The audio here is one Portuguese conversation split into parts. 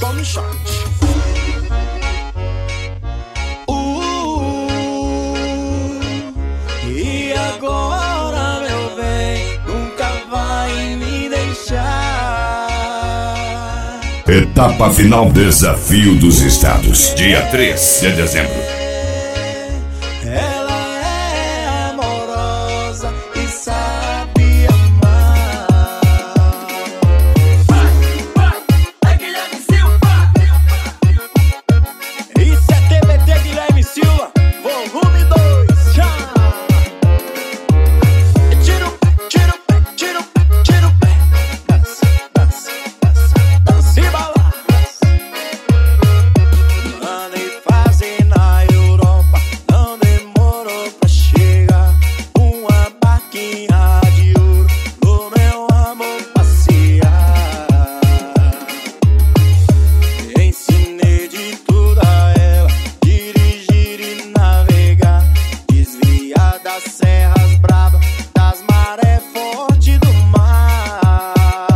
tome shot. E agora, meu bem, nunca vai me deixar. Etapa final, Desafio dos Estados, dia 3 de dezembro. Ela é amorosa e sabe amar. É Guilherme Silva. Isso é TBT Guilherme Silva, volume 2. Já. Tira o pé, tira o pé, tira o pé, tira o pé. Dança, dança, dança, dança e balança. Andei fazendo na Europa, não demorou pra chegar. Uma barquinha de ouro pro meu amor passear. Ensinei de tudo a ela, dirigir e navegar, desviar das serras bravas, das marés fortes do mar.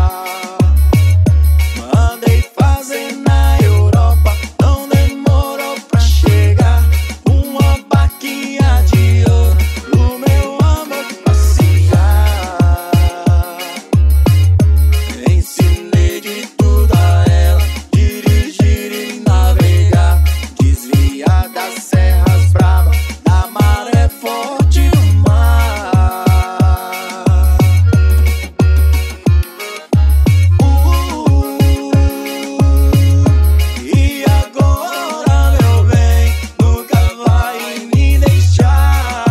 Mandei fazer na Europa, não demorou pra chegar. Uma barquinha de ouro pro meu amor passear. Ensinei de tudo a ela, dirigir e navegar, desviar das serras bravas, da maré forte do mar. E agora, meu bem, nunca vai me deixar.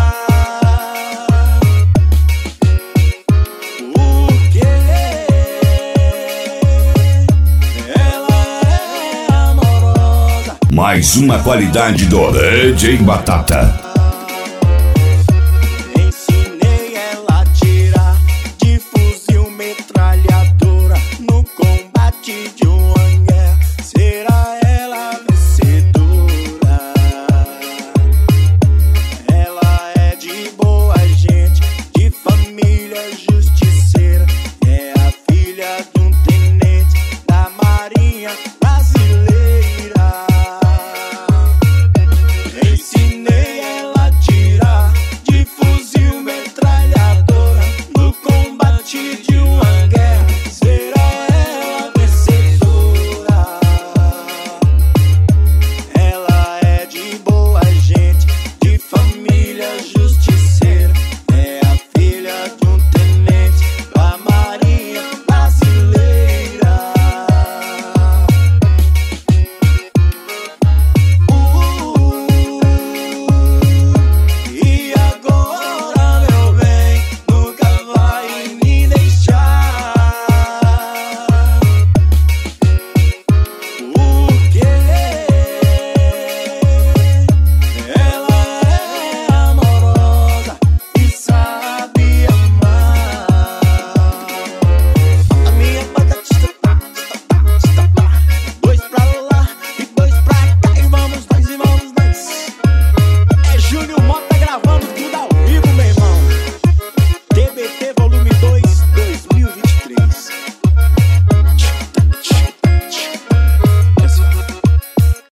Porque ela é amorosa. Mais uma qualidade do DJ Batata. Ensinei ela a tirar de fuzil metralhadora no combate de uma guerra. Será ela a vencedora? Ela é de boa gente, de família justiceira. É a filha de um tenente da Marinha